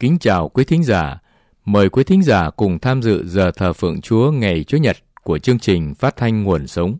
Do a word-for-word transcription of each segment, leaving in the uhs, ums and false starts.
Kính chào quý thính giả. Mời quý thính giả cùng tham dự giờ thờ phượng Chúa ngày Chủ nhật của chương trình phát thanh Nguồn Sống.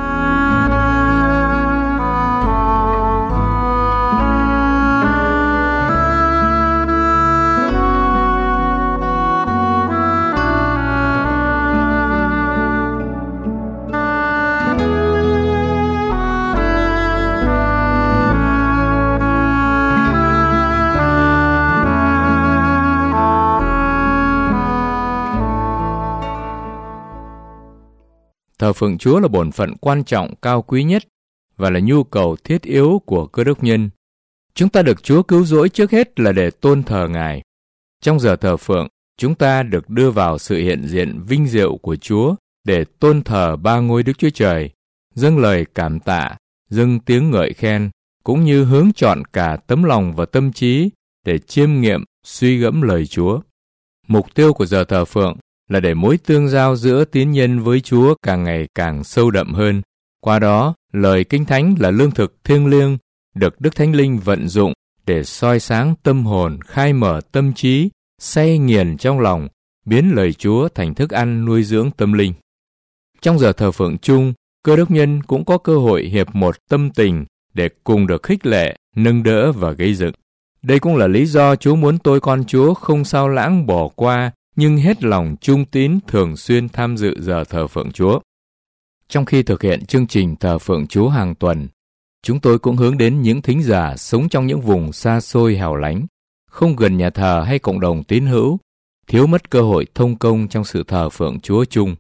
Thờ phượng Chúa là bổn phận quan trọng cao quý nhất và là nhu cầu thiết yếu của cơ đốc nhân. Chúng ta được Chúa cứu rỗi trước hết là để tôn thờ Ngài. Trong giờ thờ phượng, chúng ta được đưa vào sự hiện diện vinh diệu của Chúa để tôn thờ ba ngôi Đức Chúa Trời, dâng lời cảm tạ, dâng tiếng ngợi khen, cũng như hướng chọn cả tấm lòng và tâm trí để chiêm nghiệm, suy gẫm lời Chúa. Mục tiêu của giờ thờ phượng là để mối tương giao giữa tín nhân với Chúa càng ngày càng sâu đậm hơn. Qua đó, lời Kinh Thánh là lương thực thiêng liêng, được Đức Thánh Linh vận dụng để soi sáng tâm hồn, khai mở tâm trí, say nghiền trong lòng, biến lời Chúa thành thức ăn nuôi dưỡng tâm linh. Trong giờ thờ phượng chung, cơ đốc nhân cũng có cơ hội hiệp một tâm tình để cùng được khích lệ, nâng đỡ và gây dựng. Đây cũng là lý do Chúa muốn tôi con Chúa không sao lãng bỏ qua, nhưng hết lòng trung tín thường xuyên tham dự giờ thờ phượng Chúa. Trong khi thực hiện chương trình thờ phượng Chúa hàng tuần, chúng tôi cũng hướng đến những thính giả sống trong những vùng xa xôi hẻo lánh, không gần nhà thờ hay cộng đồng tín hữu, thiếu mất cơ hội thông công trong sự thờ phượng Chúa chung.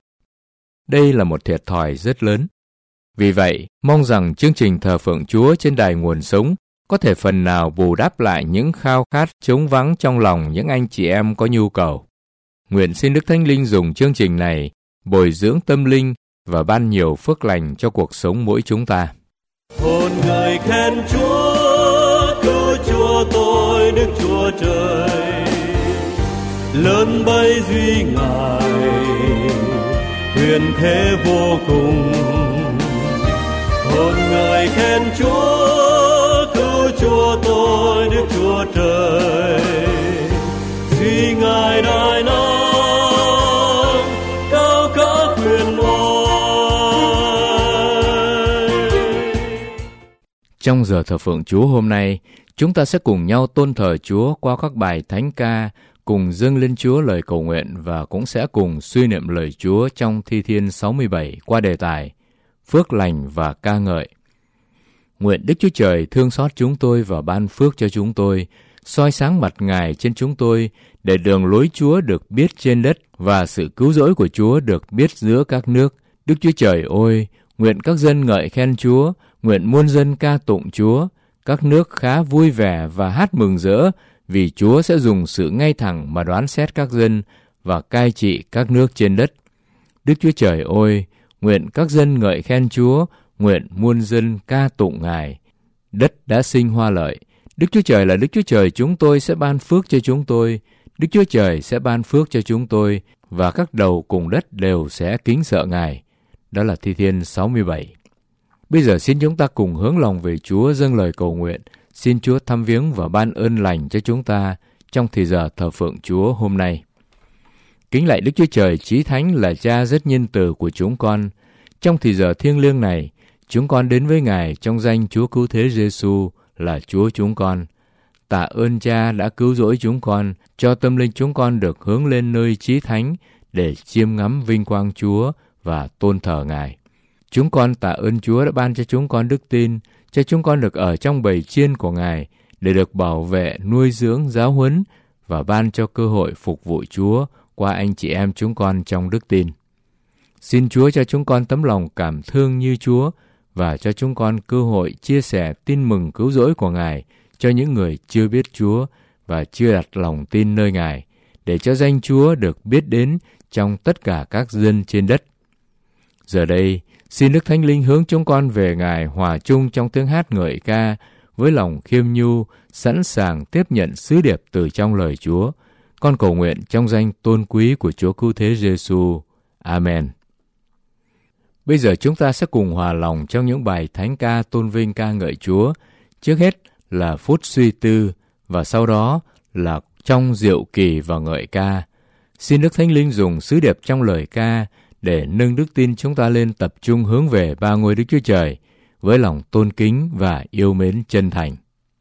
Đây là một thiệt thòi rất lớn. Vì vậy, mong rằng chương trình thờ phượng Chúa trên đài Nguồn Sống có thể phần nào bù đắp lại những khao khát trống vắng trong lòng những anh chị em có nhu cầu. Nguyện xin Đức Thánh Linh dùng chương trình này bồi dưỡng tâm linh và ban nhiều phước lành cho cuộc sống mỗi chúng ta. Hồn người khen Chúa, cứu Chúa tôi Đức Chúa Trời, lớn bấy duy Ngài, quyền thế vô cùng. Hồn người khen Chúa, cứu Chúa tôi Đức Chúa Trời, duy Ngài đại năng. Trong giờ thờ phượng Chúa hôm nay, chúng ta sẽ cùng nhau tôn thờ Chúa qua các bài thánh ca, cùng dâng lên Chúa lời cầu nguyện và cũng sẽ cùng suy niệm lời Chúa trong Thi Thiên sáu mươi bảy qua đề tài Phước lành và ca ngợi. Nguyện Đức Chúa Trời thương xót chúng tôi và ban phước cho chúng tôi, soi sáng mặt Ngài trên chúng tôi, để đường lối Chúa được biết trên đất và sự cứu rỗi của Chúa được biết giữa các nước. Đức Chúa Trời ơi, nguyện các dân ngợi khen Chúa, nguyện muôn dân ca tụng Chúa, các nước khá vui vẻ và hát mừng rỡ, vì Chúa sẽ dùng sự ngay thẳng mà đoán xét các dân và cai trị các nước trên đất. Đức Chúa Trời ơi, nguyện các dân ngợi khen Chúa, nguyện muôn dân ca tụng Ngài. Đất đã sinh hoa lợi. Đức Chúa Trời là Đức Chúa Trời chúng tôi sẽ ban phước cho chúng tôi. Đức Chúa Trời sẽ ban phước cho chúng tôi, và các đầu cùng đất đều sẽ kính sợ Ngài. Đó là Thi Thiên sáu mươi bảy. Bây giờ xin chúng ta cùng hướng lòng về Chúa dâng lời cầu nguyện. Xin Chúa thăm viếng và ban ơn lành cho chúng ta trong thời giờ thờ phượng Chúa hôm nay. Kính lạy Đức Chúa Trời Chí Thánh là Cha rất nhân từ của chúng con. Trong thời giờ thiêng liêng này, chúng con đến với Ngài trong danh Chúa Cứu Thế Giêsu là Chúa chúng con. Tạ ơn Cha đã cứu rỗi chúng con, cho tâm linh chúng con được hướng lên nơi Chí Thánh để chiêm ngắm vinh quang Chúa và tôn thờ Ngài. Chúng con tạ ơn Chúa đã ban cho chúng con đức tin, cho chúng con được ở trong bầy chiên của Ngài để được bảo vệ, nuôi dưỡng, giáo huấn và ban cho cơ hội phục vụ Chúa qua anh chị em chúng con trong đức tin. Xin Chúa cho chúng con tấm lòng cảm thương như Chúa và cho chúng con cơ hội chia sẻ tin mừng cứu rỗi của Ngài cho những người chưa biết Chúa và chưa đặt lòng tin nơi Ngài, để cho danh Chúa được biết đến trong tất cả các dân trên đất. Giờ đây, xin Đức Thánh Linh hướng chúng con về Ngài hòa chung trong tiếng hát ngợi ca với lòng khiêm nhu, sẵn sàng tiếp nhận sứ điệp từ trong lời Chúa. Con cầu nguyện trong danh tôn quý của Chúa Cứu Thế Giêsu. Amen. Bây giờ chúng ta sẽ cùng hòa lòng trong những bài thánh ca tôn vinh ca ngợi Chúa. Trước hết là phút suy tư và sau đó là trong diệu kỳ và ngợi ca. Xin Đức Thánh Linh dùng sứ điệp trong lời ca để nâng đức tin chúng ta lên tập trung hướng về ba ngôi Đức Chúa Trời với lòng tôn kính và yêu mến chân thành.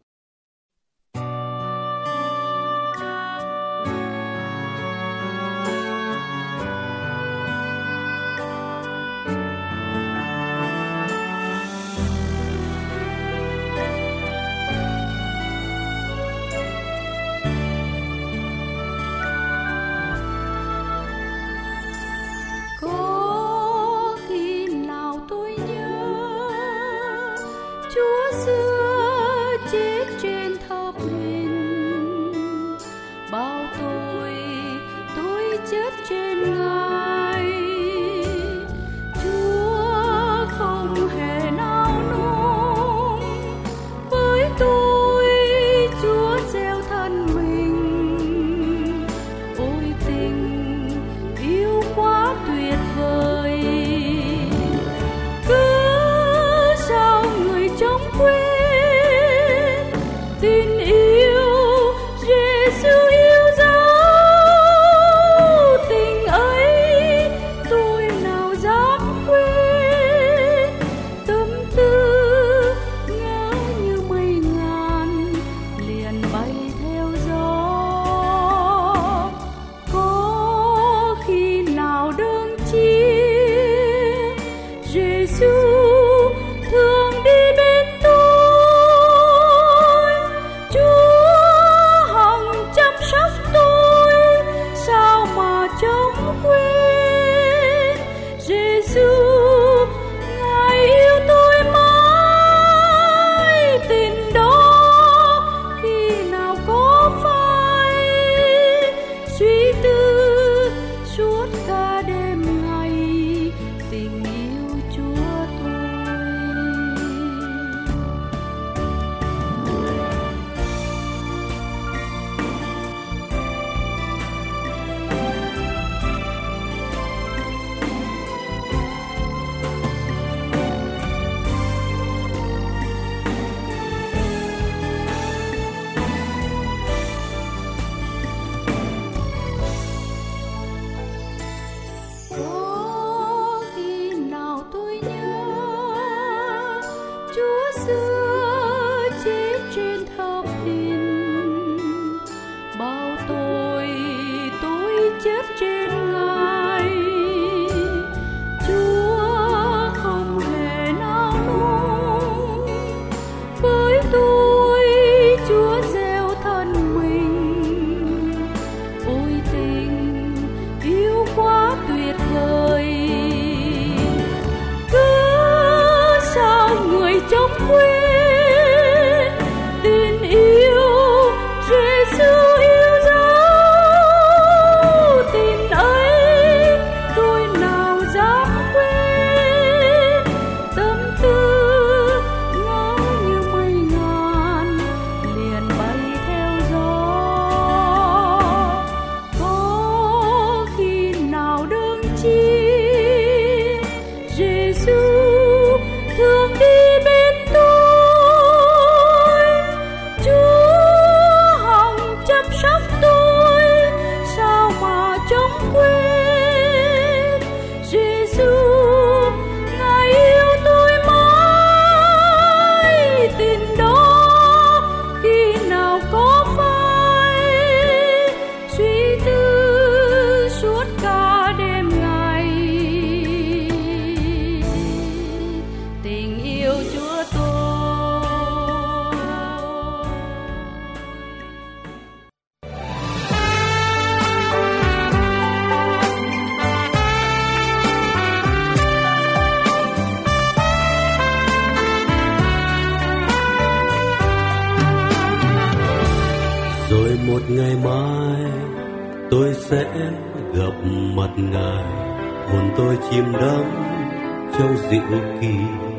một ngày mai tôi sẽ gặp mặt Ngài, hồn tôi chìm đắm trong diệu kỳ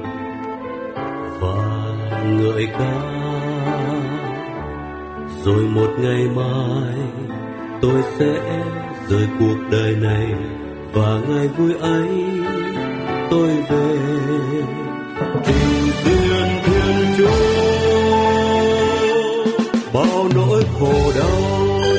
và ngợi ca. Rồi một ngày mai tôi sẽ rời cuộc đời này và ngày vui ấy tôi về. Tình duyên Thiên Chúa bao nỗi khổ đau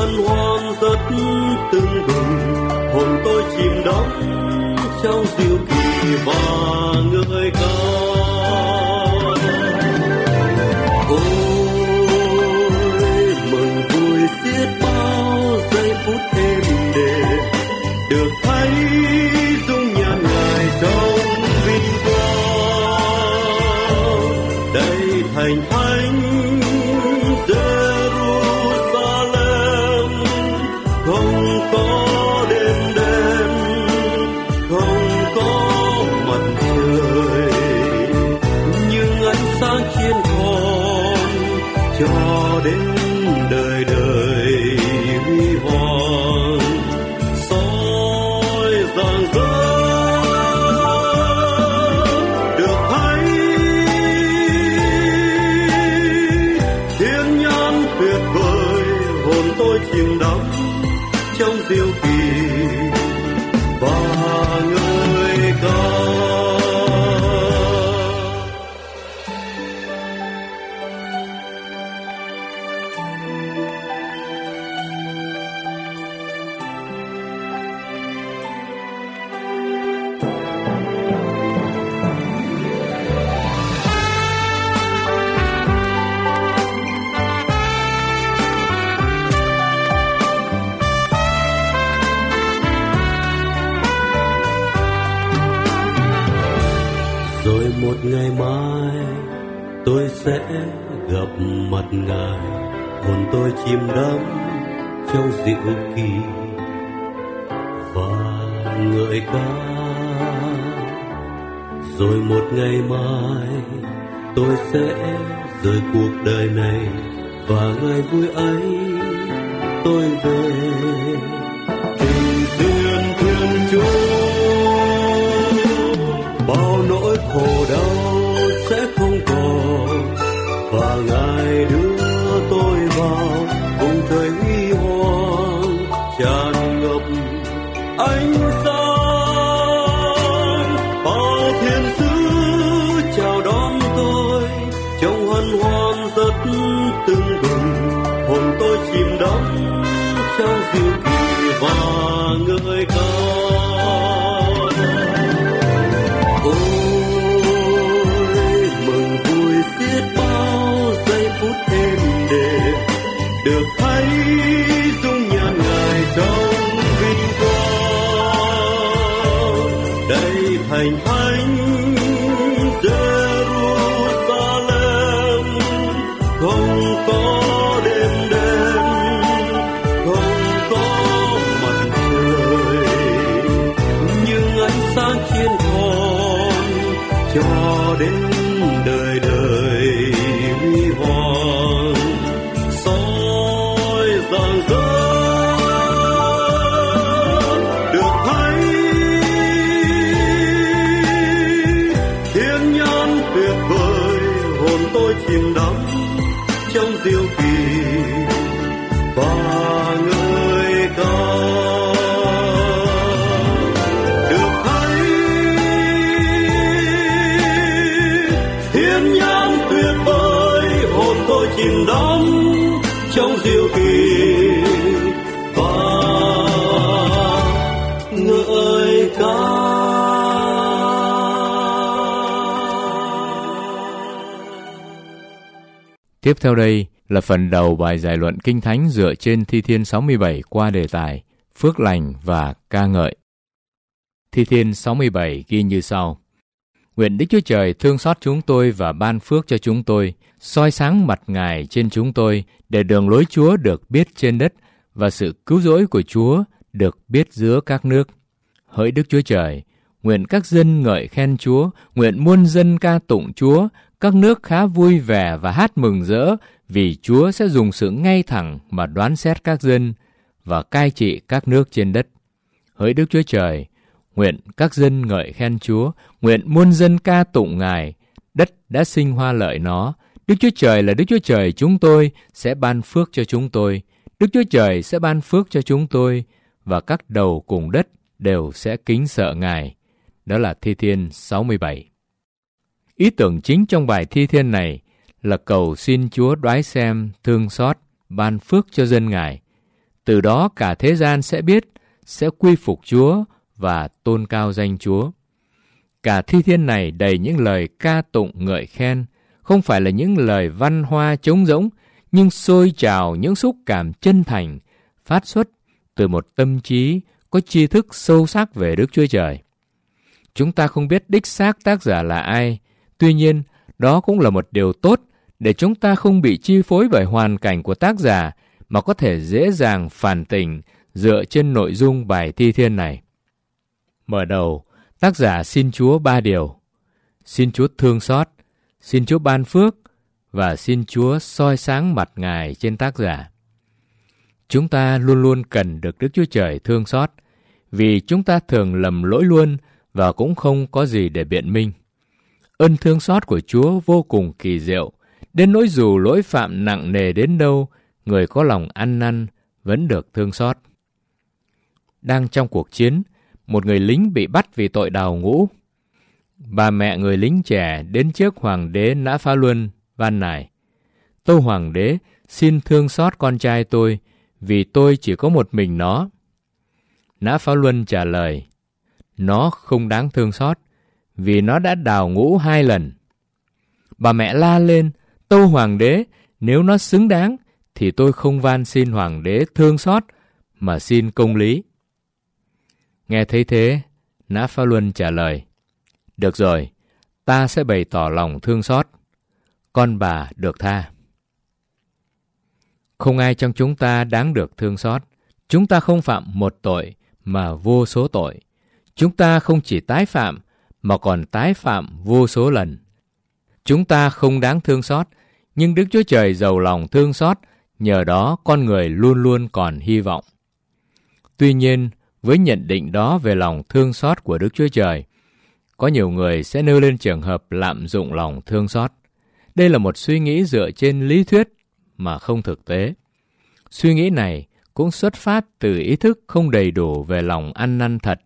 hân hoan rất tưng bừng, hồn tôi chìm đắm trong diệu kỳ và ngợi ca. Ôi mừng vui xiết bao giây phút êm đềm, được thấy dung nhan Ngài trong vinh quang. Đây thành thánh Jerusalem, không có đêm đêm, không có mặt trời, nhưng ánh sáng chiên con cho đến đời đời huy hoàng, soi rạng rỡ được thấy thiên nhãn tuyệt vời. Hồn tôi chìm đắm trong diệu kỳ và ngợi ca. Rồi một ngày mai tôi sẽ gặp mặt Ngài, hồn tôi chìm đắm trong diệu kỳ và ngợi ca. Rồi một ngày mai tôi sẽ rời cuộc đời này, và ngày vui ấy tôi về tình duyên Thiên Chúa. Bao nỗi khổ đau sẽ không còn, và Ngài đưa tôi vào vùng trời huy hoàng tràn ngập ánh sáng. Bao thiên sứ chào đón tôi trong hân hoan rất tưng bừng, hồn tôi chìm đắm trong diệu kỳ và ngợi ca. Được thấy dung nhan Ngài trong vinh quang. Đây thành thánh Jerusalem, không có đêm đêm, không có mặt trời, nhưng ánh sáng chiên con cho đến đời đời huy hoàng, soi rạng rỡ được thấy thiên nhãn tuyệt vời. Hồn tôi chìm đắm trong diệu kỳ và ngợi ca. Được thấy thiên nhãn tuyệt vời, hồn tôi chìm đắm trong diệu kỳ và ngợi ca. Tiếp theo đây là phần đầu bài giải luận Kinh Thánh dựa trên Thi Thiên sáu mươi bảy qua đề tài Phước lành và ca ngợi. Thi Thiên sáu mươi bảy ghi như sau: Nguyện Đức Chúa Trời thương xót chúng tôi và ban phước cho chúng tôi, soi sáng mặt Ngài trên chúng tôi, để đường lối Chúa được biết trên đất và sự cứu rỗi của Chúa được biết giữa các nước. Hỡi Đức Chúa Trời, nguyện các dân ngợi khen Chúa, nguyện muôn dân ca tụng Chúa, các nước khá vui vẻ và hát mừng rỡ, vì Chúa sẽ dùng sự ngay thẳng mà đoán xét các dân và cai trị các nước trên đất. Hỡi Đức Chúa Trời, nguyện các dân ngợi khen Chúa, nguyện muôn dân ca tụng Ngài, đất đã sinh hoa lợi nó. Đức Chúa Trời là Đức Chúa Trời chúng tôi, sẽ ban phước cho chúng tôi. Đức Chúa Trời sẽ ban phước cho chúng tôi, và các đầu cùng đất đều sẽ kính sợ Ngài. Đó là Thi Thiên sáu mươi bảy. Ý tưởng chính trong bài Thi Thiên này là cầu xin Chúa đoái xem, thương xót, ban phước cho dân Ngài. Từ đó cả thế gian sẽ biết, sẽ quy phục Chúa và tôn cao danh Chúa. Cả thi thiên này đầy những lời ca tụng ngợi khen, không phải là những lời văn hoa trống rỗng, nhưng sôi trào những xúc cảm chân thành, phát xuất từ một tâm trí có tri thức sâu sắc về Đức Chúa Trời. Chúng ta không biết đích xác tác giả là ai, tuy nhiên đó cũng là một điều tốt để chúng ta không bị chi phối bởi hoàn cảnh của tác giả mà có thể dễ dàng phản tỉnh dựa trên nội dung bài thi thiên này. Mở đầu, tác giả xin Chúa ba điều: xin Chúa thương xót, xin Chúa ban phước và xin Chúa soi sáng mặt Ngài trên tác giả. Chúng ta luôn luôn cần được Đức Chúa Trời thương xót, vì chúng ta thường lầm lỗi luôn và cũng không có gì để biện minh. Ơn thương xót của Chúa vô cùng kỳ diệu, đến nỗi dù lỗi phạm nặng nề đến đâu, người có lòng ăn năn vẫn được thương xót. Đang trong cuộc chiến, một người lính bị bắt vì tội đào ngũ. Bà mẹ người lính trẻ đến trước hoàng đế Nã Phá Luân van nài: Tâu hoàng đế, xin thương xót con trai tôi, vì tôi chỉ có một mình nó. Nã Phá Luân trả lời: Nó không đáng thương xót, vì nó đã đào ngũ hai lần. Bà mẹ la lên: Tâu hoàng đế, nếu nó xứng đáng, thì tôi không van xin hoàng đế thương xót, mà xin công lý. Nghe thấy thế, Nã Phá Luân trả lời: Được rồi, ta sẽ bày tỏ lòng thương xót. Con bà được tha. Không ai trong chúng ta đáng được thương xót. Chúng ta không phạm một tội mà vô số tội. Chúng ta không chỉ tái phạm mà còn tái phạm vô số lần. Chúng ta không đáng thương xót, nhưng Đức Chúa Trời giàu lòng thương xót, nhờ đó con người luôn luôn còn hy vọng. Tuy nhiên, với nhận định đó về lòng thương xót của Đức Chúa Trời, có nhiều người sẽ nêu lên trường hợp lạm dụng lòng thương xót. Đây là một suy nghĩ dựa trên lý thuyết mà không thực tế. Suy nghĩ này cũng xuất phát từ ý thức không đầy đủ về lòng ăn năn thật.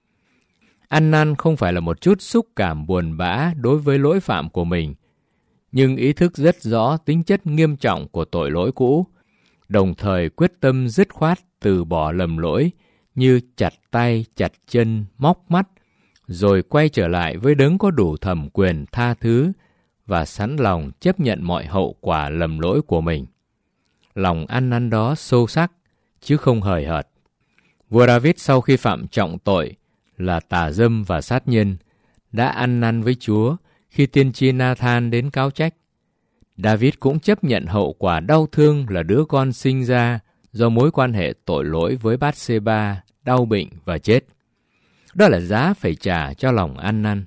Ăn năn không phải là một chút xúc cảm buồn bã đối với lỗi phạm của mình, nhưng ý thức rất rõ tính chất nghiêm trọng của tội lỗi cũ, đồng thời quyết tâm dứt khoát từ bỏ lầm lỗi như chặt tay, chặt chân, móc mắt, rồi quay trở lại với đấng có đủ thẩm quyền tha thứ và sẵn lòng chấp nhận mọi hậu quả lầm lỗi của mình. Lòng ăn năn đó sâu sắc, chứ không hời hợt. Vua David sau khi phạm trọng tội là tà dâm và sát nhân, đã ăn năn với Chúa khi tiên tri Nathan đến cáo trách. David cũng chấp nhận hậu quả đau thương là đứa con sinh ra do mối quan hệ tội lỗi với Bát-sê-ba, đau bệnh và chết. Đó là giá phải trả cho lòng ăn năn.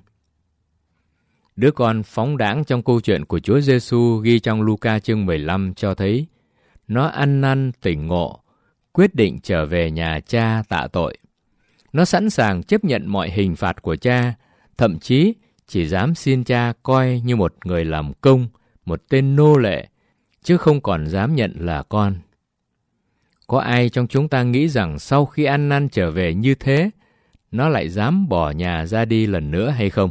Đứa con phóng đãng trong câu chuyện của Chúa Giêsu ghi trong Luca chương mười lăm cho thấy nó ăn năn tỉnh ngộ, quyết định trở về nhà cha tạ tội. Nó sẵn sàng chấp nhận mọi hình phạt của cha, thậm chí chỉ dám xin cha coi như một người làm công, một tên nô lệ, chứ không còn dám nhận là con. Có ai trong chúng ta nghĩ rằng sau khi ăn năn trở về như thế, nó lại dám bỏ nhà ra đi lần nữa hay không?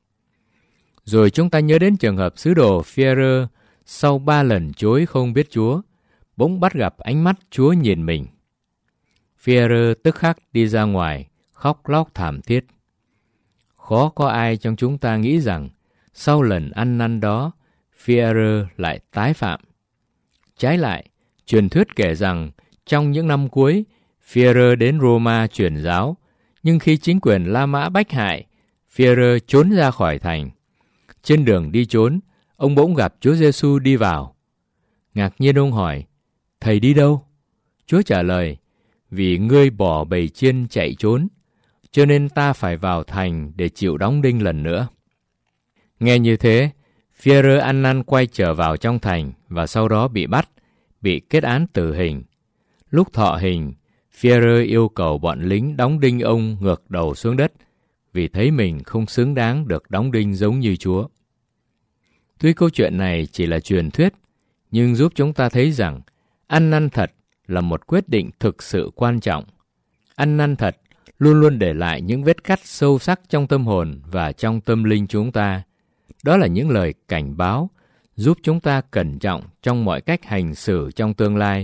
Rồi chúng ta nhớ đến trường hợp sứ đồ Phi-e-rơ sau ba lần chối không biết Chúa, bỗng bắt gặp ánh mắt Chúa nhìn mình. Phi-e-rơ tức khắc đi ra ngoài, khóc lóc thảm thiết. Khó có ai trong chúng ta nghĩ rằng sau lần ăn năn đó, Phi-e-rơ lại tái phạm. Trái lại, truyền thuyết kể rằng trong những năm cuối, Phi-e-rơ đến Roma truyền giáo, nhưng khi chính quyền La Mã bách hại, Phi-e-rơ trốn ra khỏi thành. Trên đường đi trốn, ông bỗng gặp Chúa Giêsu đi vào. Ngạc nhiên ông hỏi: Thầy đi đâu? Chúa trả lời: Vì ngươi bỏ bầy chiên chạy trốn, cho nên ta phải vào thành để chịu đóng đinh lần nữa. Nghe như thế, Phi-e-rơ ăn năn quay trở vào trong thành và sau đó bị bắt, bị kết án tử hình. Lúc thọ hình, Phi-e-rơ yêu cầu bọn lính đóng đinh ông ngược đầu xuống đất, vì thấy mình không xứng đáng được đóng đinh giống như Chúa. Tuy câu chuyện này chỉ là truyền thuyết, nhưng giúp chúng ta thấy rằng ăn năn thật là một quyết định thực sự quan trọng. Ăn năn thật luôn luôn để lại những vết cắt sâu sắc trong tâm hồn và trong tâm linh chúng ta. Đó là những lời cảnh báo, giúp chúng ta cẩn trọng trong mọi cách hành xử trong tương lai,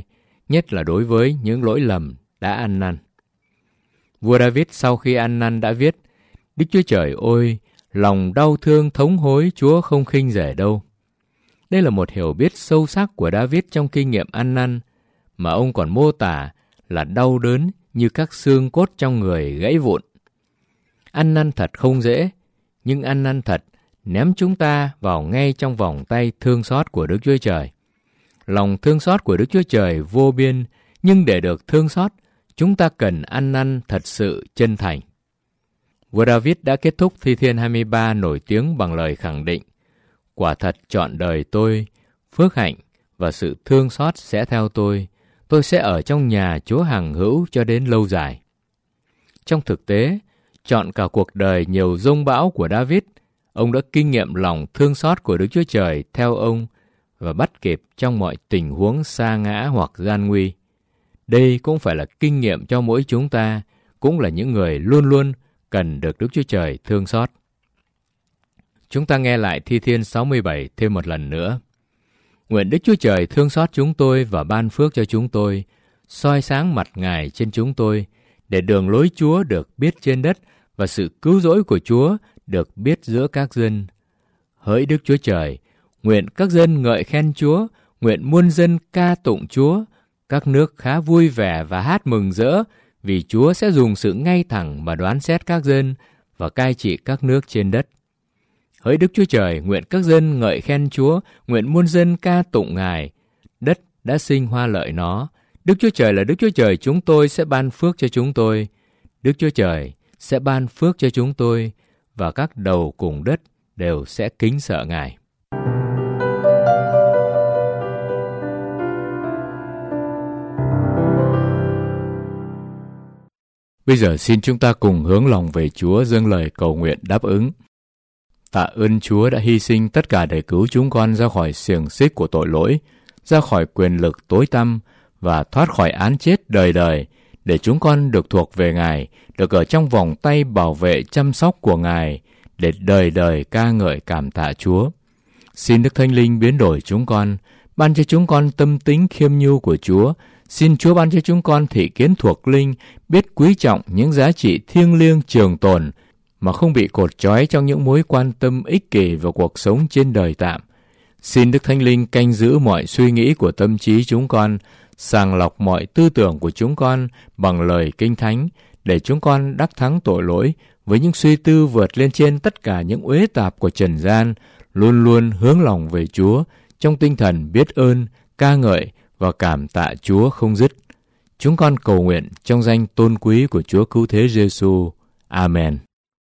nhất là đối với những lỗi lầm đã ăn năn. Vua David sau khi ăn năn đã viết: Đức Chúa Trời ôi, lòng đau thương thống hối Chúa không khinh rẻ đâu. Đây là một hiểu biết sâu sắc của David trong kinh nghiệm ăn năn, mà ông còn mô tả là đau đớn như các xương cốt trong người gãy vụn. Ăn năn thật không dễ, nhưng ăn năn thật ném chúng ta vào ngay trong vòng tay thương xót của Đức Chúa Trời. Lòng thương xót của Đức Chúa Trời vô biên, nhưng để được thương xót, chúng ta cần ăn năn thật sự chân thành. Vua David đã kết thúc Thi Thiên hai mươi ba nổi tiếng bằng lời khẳng định: Quả thật trọn đời tôi, phước hạnh và sự thương xót sẽ theo tôi. Tôi sẽ ở trong nhà Chúa hằng hữu cho đến lâu dài. Trong thực tế, trọn cả cuộc đời nhiều dông bão của David, ông đã kinh nghiệm lòng thương xót của Đức Chúa Trời theo ông và bắt kịp trong mọi tình huống sa ngã hoặc gian nguy. Đây cũng phải là kinh nghiệm cho mỗi chúng ta, cũng là những người luôn luôn cần được Đức Chúa Trời thương xót. Chúng ta nghe lại Thi Thiên sáu mươi bảy thêm một lần nữa. Nguyện Đức Chúa Trời thương xót chúng tôi và ban phước cho chúng tôi, soi sáng mặt Ngài trên chúng tôi, để đường lối Chúa được biết trên đất và sự cứu rỗi của Chúa được biết giữa các dân. Hỡi Đức Chúa Trời, nguyện các dân ngợi khen Chúa, nguyện muôn dân ca tụng Chúa, các nước khá vui vẻ và hát mừng rỡ, vì Chúa sẽ dùng sự ngay thẳng mà đoán xét các dân và cai trị các nước trên đất. Hỡi Đức Chúa Trời, nguyện các dân ngợi khen Chúa, nguyện muôn dân ca tụng Ngài. Đất đã sinh hoa lợi nó. Đức Chúa Trời là Đức Chúa Trời chúng tôi sẽ ban phước cho chúng tôi. Đức Chúa Trời sẽ ban phước cho chúng tôi, và các đầu cùng đất đều sẽ kính sợ Ngài. Bây giờ xin chúng ta cùng hướng lòng về Chúa, dâng lời cầu nguyện đáp ứng. Tạ ơn Chúa đã hy sinh tất cả để cứu chúng con ra khỏi xiềng xích của tội lỗi, ra khỏi quyền lực tối tăm và thoát khỏi án chết đời đời, để chúng con được thuộc về Ngài, được ở trong vòng tay bảo vệ chăm sóc của Ngài, để đời đời ca ngợi cảm tạ Chúa. Xin Đức Thánh Linh biến đổi chúng con, ban cho chúng con tâm tính khiêm nhu của Chúa. Xin Chúa ban cho chúng con thị kiến thuộc linh, biết quý trọng những giá trị thiêng liêng trường tồn, mà không bị cột trói trong những mối quan tâm ích kỷ vào cuộc sống trên đời tạm. Xin Đức Thánh Linh canh giữ mọi suy nghĩ của tâm trí chúng con, sàng lọc mọi tư tưởng của chúng con bằng lời Kinh Thánh, để chúng con đắc thắng tội lỗi với những suy tư vượt lên trên tất cả những uế tạp của trần gian, luôn luôn hướng lòng về Chúa trong tinh thần biết ơn, ca ngợi và cảm tạ Chúa không dứt. Chúng con cầu nguyện trong danh tôn quý của Chúa Cứu Thế Giêsu. Amen.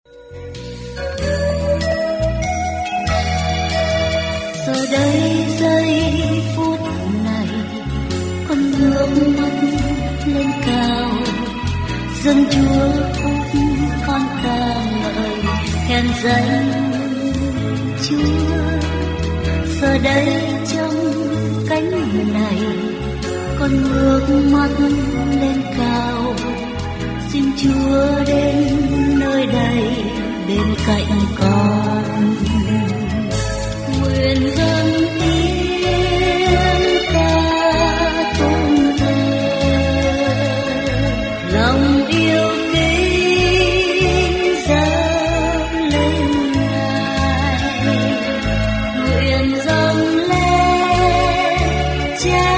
Giờ đây giây phút này, con ngước mắt lên cao, dâng Chúa khúc con ca ngợi khen danh Chúa. Giờ đây trong cánh này, con ngước mắt lên cao, xin Chúa đến nơi đây bên cạnh con. Nguyện dâng tiếng ca tôn thờ, lòng yêu kính dâng lên Ngài. Nguyện dâng lên Cha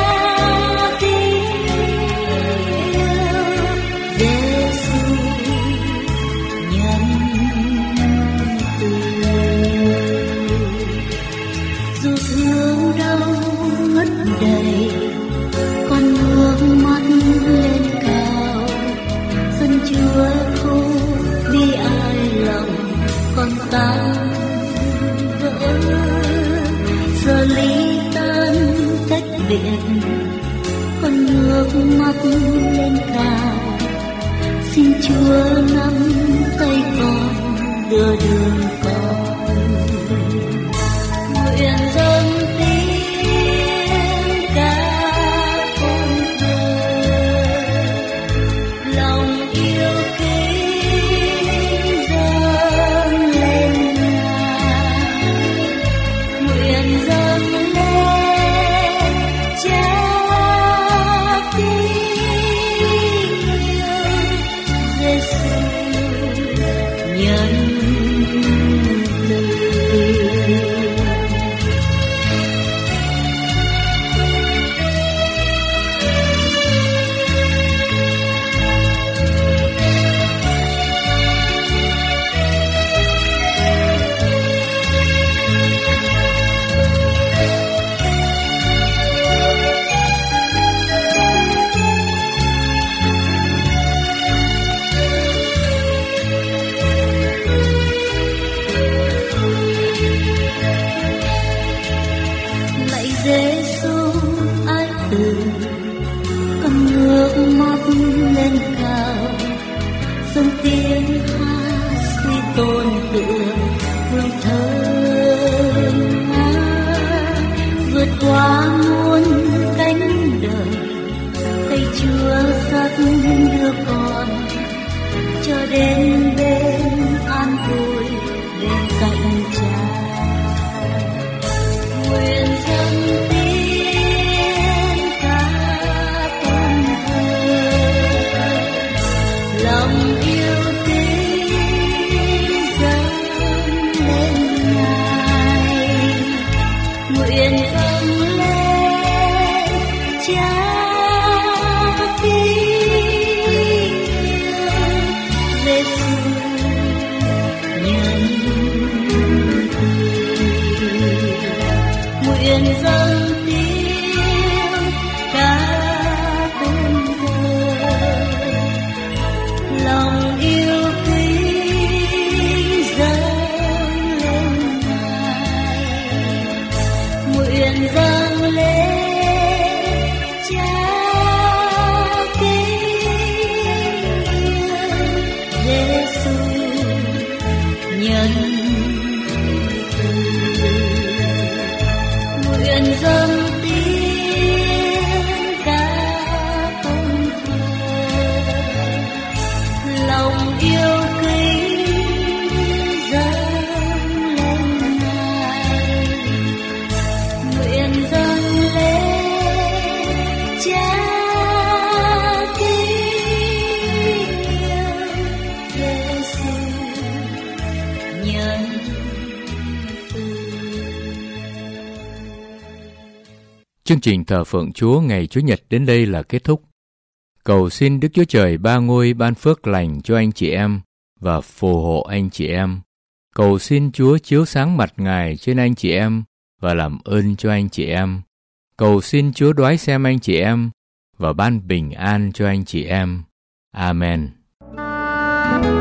kính yêu Giêsu nhân từ. Dù thương đau ngất đầy, con ngước mắt lên cao, dân Chúa không bi ai lòng con tan vỡ. Giờ ly tan cách biệt, con ngước mắt lên cao, xin Chúa nắm tay con đưa đường con. Nguyện dâng tiếng ca tôn thờ, lòng yêu kính dâng lên Ngài. Nguyện dâng lên Cha lên cao, dâng tiếng hát suy tôn tượng hương thơm ngát, vượt qua muôn cánh đời, tay Chúa dắt đưa con cho đến bên an vui bên cạnh Cha. Nguyện dâng tiếng ca tôn thờ, lòng yêu kính dâng lên Ngài. Nguyện dâng lên Cha nguyện dâng tiếng ca tôn thờ, lòng yêu kính dâng lên Ngài. Nguyện dâng lên Cha kính yêu Giêsu nhân nguyện dâng tiếng ca tôn thờ, lòng yêu kính dâng lên Ngài. Nguyện dâng lên Cha kính yêu Giêsu nhân Chương trình thờ phượng Chúa ngày Chủ nhật đến đây là kết thúc. Cầu xin Đức Chúa Trời ba ngôi ban phước lành cho anh chị em và phù hộ anh chị em. Cầu xin Chúa chiếu sáng mặt Ngài trên anh chị em và làm ơn cho anh chị em. Cầu xin Chúa đoái xem anh chị em và ban bình an cho anh chị em. Amen.